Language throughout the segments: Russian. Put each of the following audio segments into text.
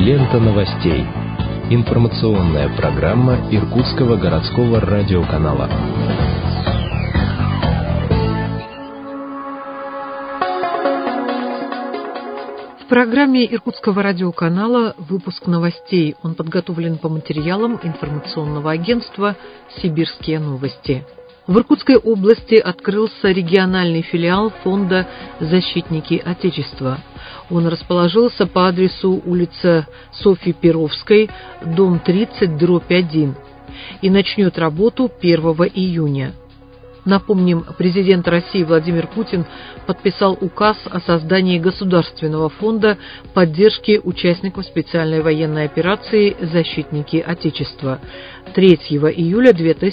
Лента новостей. Информационная программа Иркутского городского радиоканала. В программе Иркутского радиоканала выпуск новостей. Он подготовлен по материалам информационного агентства «Сибирские новости». В Иркутской области открылся региональный филиал фонда «Защитники Отечества». Он расположился по адресу улица Софьи Перовской, дом 30/1 и начнет работу 1 июня. Напомним, президент России Владимир Путин подписал указ о создании Государственного фонда поддержки участников специальной военной операции «Защитники Отечества» 3 июля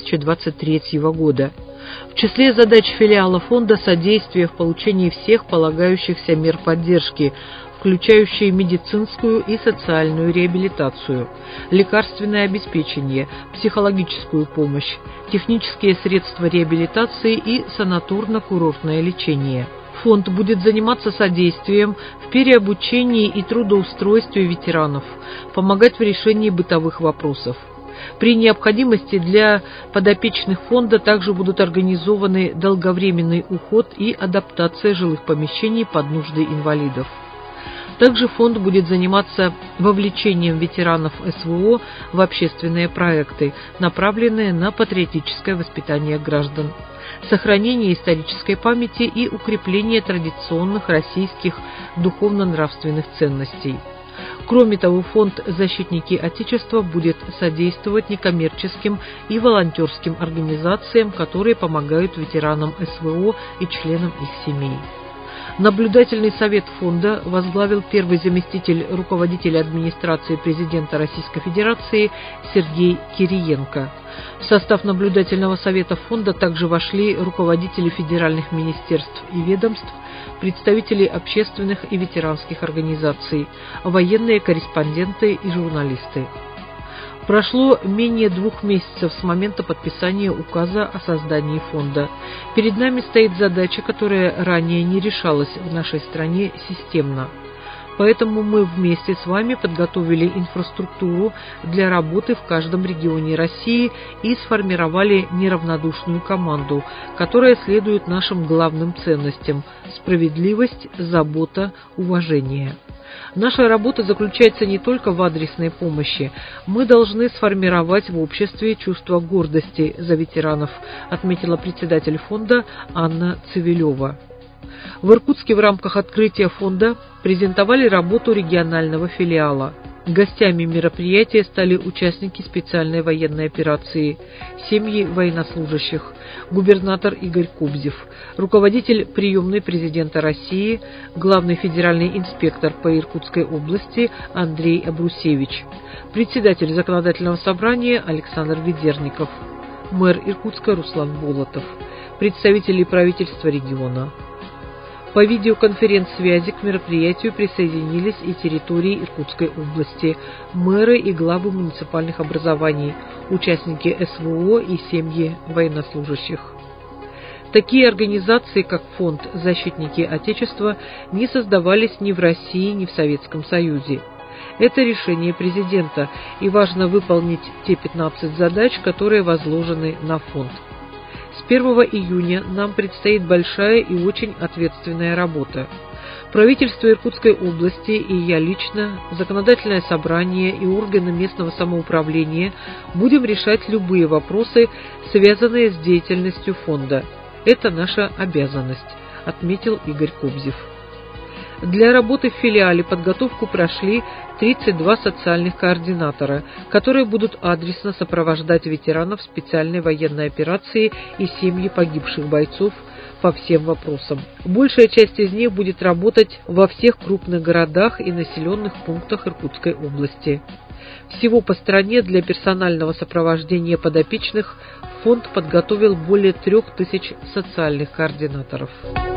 2023 года. В числе задач филиала фонда содействие в получении всех полагающихся мер поддержки, включающие медицинскую и социальную реабилитацию, лекарственное обеспечение, психологическую помощь, технические средства реабилитации и санаторно-курортное лечение. Фонд будет заниматься содействием в переобучении и трудоустройстве ветеранов, помогать в решении бытовых вопросов. При необходимости для подопечных фонда также будут организованы долговременный уход и адаптация жилых помещений под нужды инвалидов. Также фонд будет заниматься вовлечением ветеранов СВО в общественные проекты, направленные на патриотическое воспитание граждан, сохранение исторической памяти и укрепление традиционных российских духовно-нравственных ценностей. Кроме того, фонд «Защитники Отечества» будет содействовать некоммерческим и волонтерским организациям, которые помогают ветеранам СВО и членам их семей. Наблюдательный совет фонда возглавил первый заместитель руководителя администрации президента Российской Федерации Сергей Кириенко. В состав наблюдательного совета фонда также вошли руководители федеральных министерств и ведомств, представители общественных и ветеранских организаций, военные корреспонденты и журналисты. Прошло менее 2 месяцев с момента подписания указа о создании фонда. Перед нами стоит задача, которая ранее не решалась в нашей стране системно. Поэтому мы вместе с вами подготовили инфраструктуру для работы в каждом регионе России и сформировали неравнодушную команду, которая следует нашим главным ценностям – справедливость, забота, уважение. Наша работа заключается не только в адресной помощи. Мы должны сформировать в обществе чувство гордости за ветеранов, отметила председатель фонда Анна Цивилева. В Иркутске в рамках открытия фонда презентовали работу регионального филиала. Гостями мероприятия стали участники специальной военной операции, семьи военнослужащих, губернатор Игорь Кобзев, руководитель приемной президента России, главный федеральный инспектор по Иркутской области Андрей Абрусевич, председатель законодательного собрания Александр Ведерников, мэр Иркутска Руслан Болотов, представители правительства региона. По видеоконференц-связи к мероприятию присоединились и территории Иркутской области, мэры и главы муниципальных образований, участники СВО и семьи военнослужащих. Такие организации, как фонд «Защитники Отечества», не создавались ни в России, ни в Советском Союзе. Это решение президента, и важно выполнить те 15 задач, которые возложены на фонд. С 1 июня нам предстоит большая и очень ответственная работа. Правительство Иркутской области и я лично, законодательное собрание и органы местного самоуправления будем решать любые вопросы, связанные с деятельностью фонда. Это наша обязанность, отметил Игорь Кобзев. Для работы в филиале подготовку прошли 32 социальных координатора, которые будут адресно сопровождать ветеранов специальной военной операции и семьи погибших бойцов по всем вопросам. Большая часть из них будет работать во всех крупных городах и населенных пунктах Иркутской области. Всего по стране для персонального сопровождения подопечных фонд подготовил более 3000 социальных координаторов.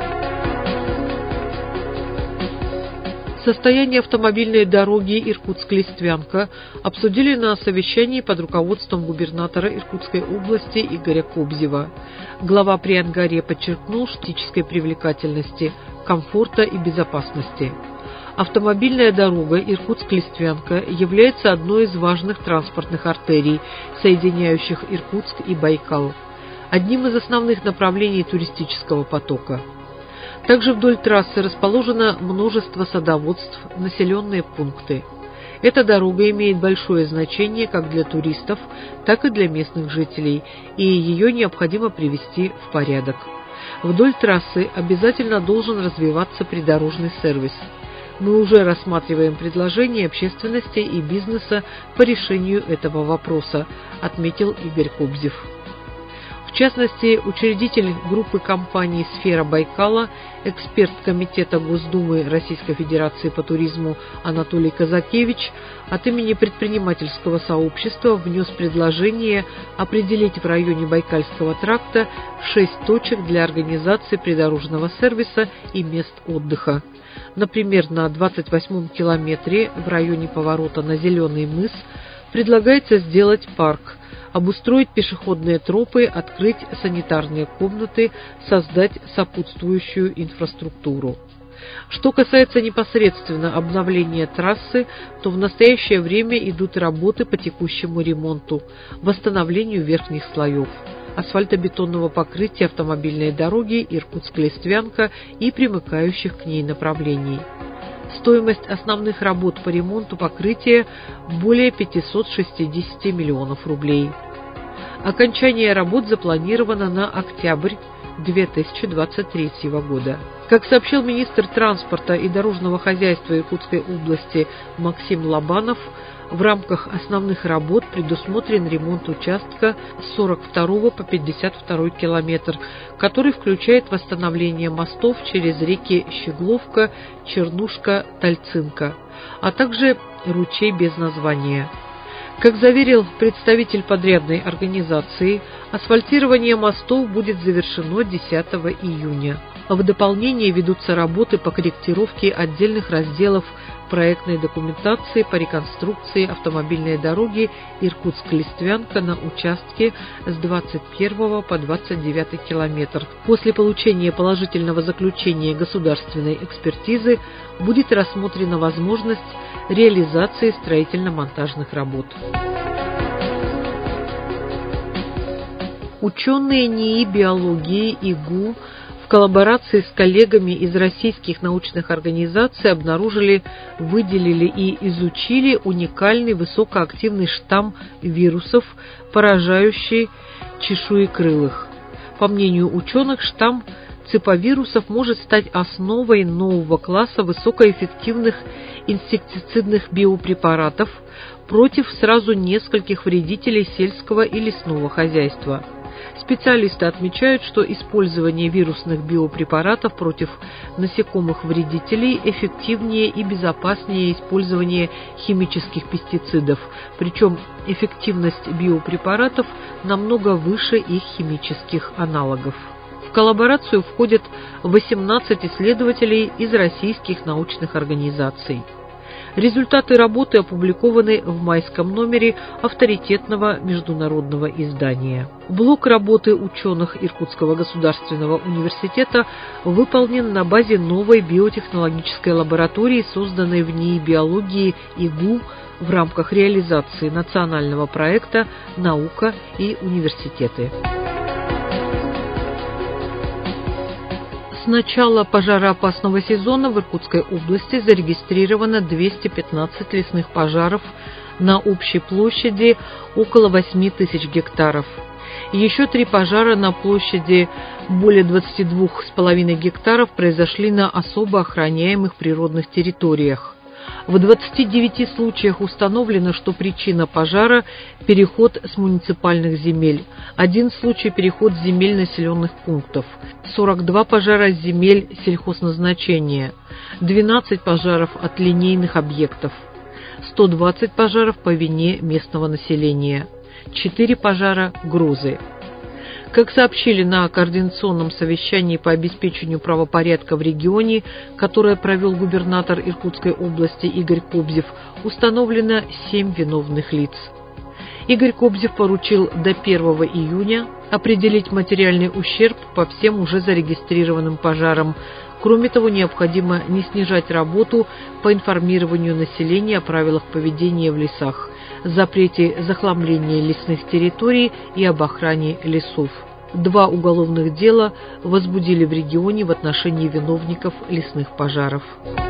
Состояние автомобильной дороги Иркутск-Листвянка обсудили на совещании под руководством губернатора Иркутской области Игоря Кобзева. Глава при Ангаре подчеркнул эстетической привлекательности, комфорта и безопасности. Автомобильная дорога Иркутск-Листвянка является одной из важных транспортных артерий, соединяющих Иркутск и Байкал, одним из основных направлений туристического потока. Также вдоль трассы расположено множество садоводств, населенные пункты. Эта дорога имеет большое значение как для туристов, так и для местных жителей, и ее необходимо привести в порядок. Вдоль трассы обязательно должен развиваться придорожный сервис. Мы уже рассматриваем предложения общественности и бизнеса по решению этого вопроса, отметил Игорь Кобзев. В частности, учредитель группы компаний «Сфера Байкала», эксперт Комитета Госдумы Российской Федерации по туризму Анатолий Казакевич от имени предпринимательского сообщества внес предложение определить в районе Байкальского тракта 6 точек для организации придорожного сервиса и мест отдыха. Например, на 28-м километре в районе поворота на Зеленый мыс предлагается сделать парк, обустроить пешеходные тропы, открыть санитарные комнаты, создать сопутствующую инфраструктуру. Что касается непосредственно обновления трассы, то в настоящее время идут работы по текущему ремонту, восстановлению верхних слоев, асфальтобетонного покрытия автомобильной дороги Иркутск-Листвянка и примыкающих к ней направлений. Стоимость основных работ по ремонту покрытия более 560 миллионов рублей. Окончание работ запланировано на октябрь 2023 года. Как сообщил министр транспорта и дорожного хозяйства Иркутской области Максим Лобанов, в рамках основных работ предусмотрен ремонт участка с 42 по 52 километр, который включает восстановление мостов через реки Щегловка, Чернушка, Тальцинка, а также ручей без названия. Как заверил представитель подрядной организации, асфальтирование мостов будет завершено 10 июня. В дополнение ведутся работы по корректировке отдельных разделов проектной документации по реконструкции автомобильной дороги Иркутск-Листвянка на участке с 21 по 29 километр. После получения положительного заключения государственной экспертизы будет рассмотрена возможность реализации строительно-монтажных работ. Ученые НИИ биологии ИГУ в коллаборации с коллегами из российских научных организаций обнаружили, выделили и изучили уникальный высокоактивный штамм вирусов, поражающий чешуекрылых. По мнению ученых, штамм цеповирусов может стать основой нового класса высокоэффективных инсектицидных биопрепаратов против сразу нескольких вредителей сельского и лесного хозяйства. Специалисты отмечают, что использование вирусных биопрепаратов против насекомых-вредителей эффективнее и безопаснее использования химических пестицидов, причем эффективность биопрепаратов намного выше их химических аналогов. В коллаборацию входят 18 исследователей из российских научных организаций. Результаты работы опубликованы в майском номере авторитетного международного издания. Блок работы ученых Иркутского государственного университета выполнен на базе новой биотехнологической лаборатории, созданной в НИИ биологии ИГУ в рамках реализации национального проекта «Наука и университеты». С начала пожароопасного сезона в Иркутской области зарегистрировано 215 лесных пожаров на общей площади около 8 тысяч гектаров. Еще 3 пожара на площади более 22,5 гектаров произошли на особо охраняемых природных территориях. В 29 случаях установлено, что причина пожара – переход с муниципальных земель. 1 случай – переход с земель населенных пунктов. 42 пожара с земель сельхозназначения. 12 пожаров от линейных объектов. 120 пожаров по вине местного населения. 4 пожара – грозы. Как сообщили на координационном совещании по обеспечению правопорядка в регионе, которое провел губернатор Иркутской области Игорь Кобзев, установлено 7 виновных лиц. Игорь Кобзев поручил до 1 июня определить материальный ущерб по всем уже зарегистрированным пожарам, Кроме того, необходимо не снижать работу по информированию населения о правилах поведения в лесах, запрете захламления лесных территорий и об охране лесов. 2 уголовных дела возбудили в регионе в отношении виновников лесных пожаров.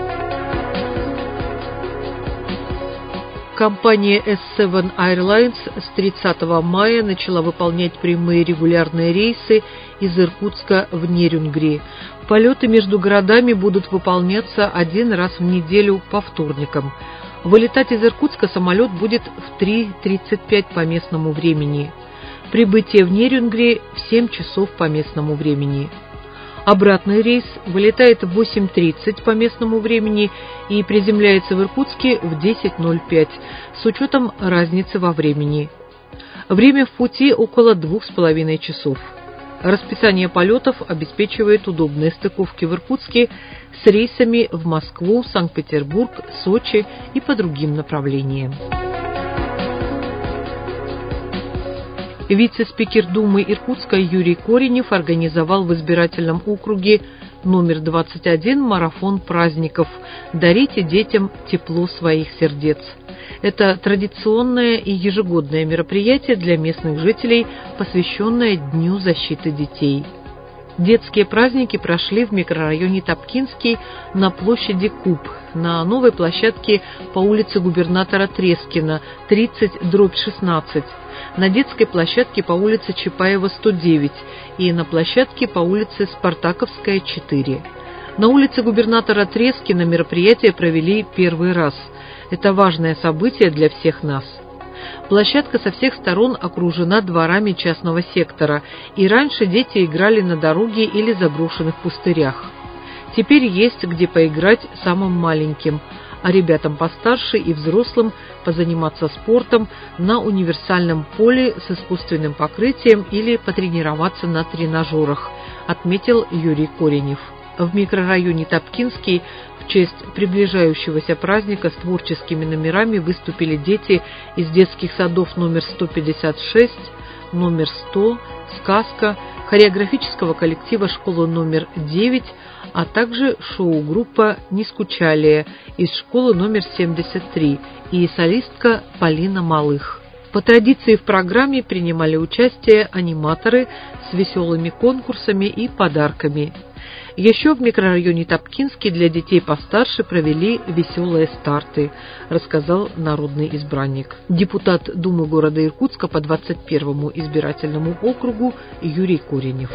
Компания S7 Airlines с 30 мая начала выполнять прямые регулярные рейсы из Иркутска в Нерюнгри. Полеты между городами будут выполняться 1 раз в неделю по вторникам. Вылетать из Иркутска самолет будет в 3:35 по местному времени. Прибытие в Нерюнгри в 7 часов по местному времени. Обратный рейс вылетает в 8:30 по местному времени и приземляется в Иркутске в 10:05 с учетом разницы во времени. Время в пути около 2,5 часов. Расписание полетов обеспечивает удобные стыковки в Иркутске с рейсами в Москву, Санкт-Петербург, Сочи и по другим направлениям. Вице-спикер Думы Иркутска Юрий Коренев организовал в избирательном округе номер 21 марафон праздников «Дарите детям тепло своих сердец». Это традиционное и ежегодное мероприятие для местных жителей, посвященное Дню защиты детей. Детские праздники прошли в микрорайоне Топкинский на площади Куб, на новой площадке по улице Губернатора Трескина, 30/16, на детской площадке по улице Чапаева, 109 и на площадке по улице Спартаковская, 4. На улице Губернатора Трескина мероприятие провели первый раз. Это важное событие для всех нас. Площадка со всех сторон окружена дворами частного сектора, и раньше дети играли на дороге или заброшенных пустырях. Теперь есть где поиграть самым маленьким, а ребятам постарше и взрослым позаниматься спортом на универсальном поле с искусственным покрытием или потренироваться на тренажерах, отметил Юрий Коренев. В микрорайоне Топкинский в честь приближающегося праздника с творческими номерами выступили дети из детских садов номер 156, номер 100, «Сказка», хореографического коллектива школы номер 9, а также шоу-группа «Не скучали» из школы номер 73 и солистка Полина Малых. По традиции в программе принимали участие аниматоры с веселыми конкурсами и подарками. Еще в микрорайоне Топкинский для детей постарше провели веселые старты, рассказал народный избранник. Депутат Думы города Иркутска по 21-му избирательному округу Юрий Коренев.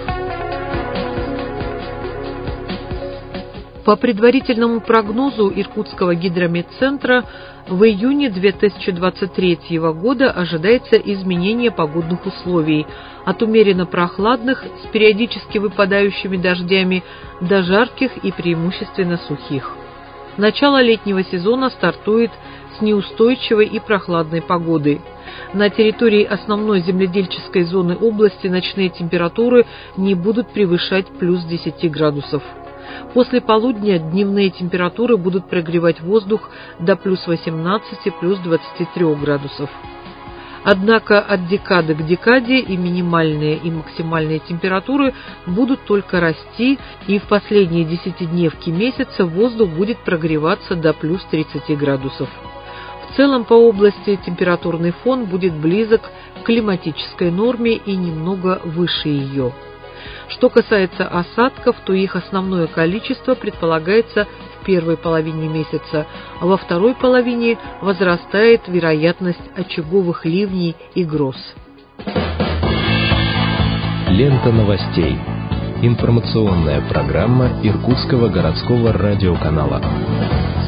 По предварительному прогнозу Иркутского гидрометцентра, в июне 2023 года ожидается изменение погодных условий от умеренно прохладных с периодически выпадающими дождями до жарких и преимущественно сухих. Начало летнего сезона стартует с неустойчивой и прохладной погоды. На территории основной земледельческой зоны области ночные температуры не будут превышать плюс 10 градусов. После полудня дневные температуры будут прогревать воздух до плюс 18, плюс 23 градусов. Однако от декады к декаде и минимальные, и максимальные температуры будут только расти, и в последние 10-дневки месяца воздух будет прогреваться до плюс 30 градусов. В целом по области температурный фон будет близок к климатической норме и немного выше ее. Что касается осадков, то их основное количество предполагается в первой половине месяца, а во второй половине возрастает вероятность очаговых ливней и гроз. Лента новостей. Информационная программа Иркутского городского радиоканала.